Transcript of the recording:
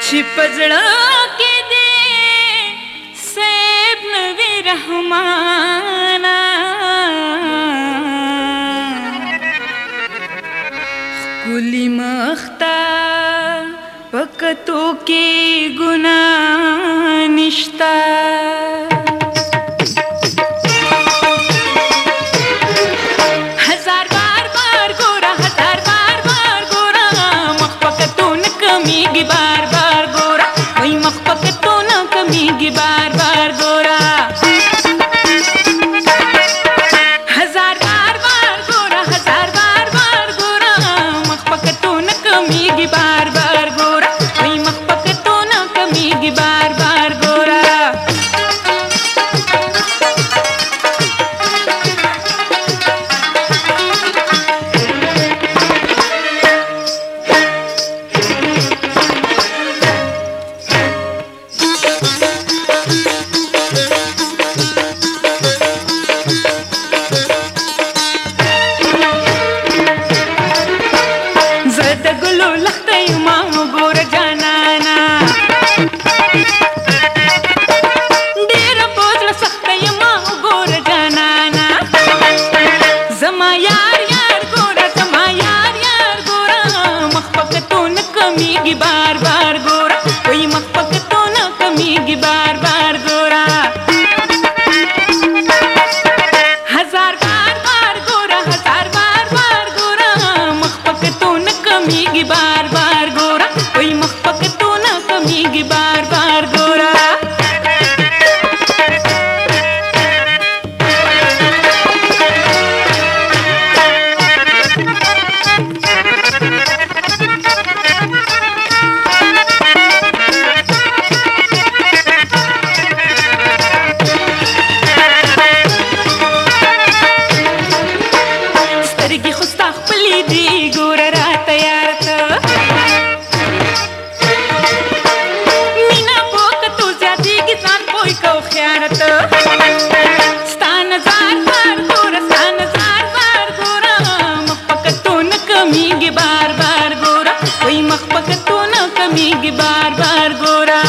چې پزړه کې دې سیب نوی رحمانا ښکلي مخته پکتو کې ګناه نشته बार बार गोरा वही मख पकतो न कमीगी बार बार गोरा हजार बार गोरा मख पकतो न कमीगी बार बार गोरा वही मख पकतो न कमीगी बार बार गोरा बार बार गोरा कोई मख पकतो न कमीगी बार बार गोरा हजार बार गोरा मख पकतो न कमीगी बार बार गोरा कोई मख पकतो न कमीगी बार बार गोरा बार बार गोरा कोई मख पकतो न कमीगी बार बार गोरा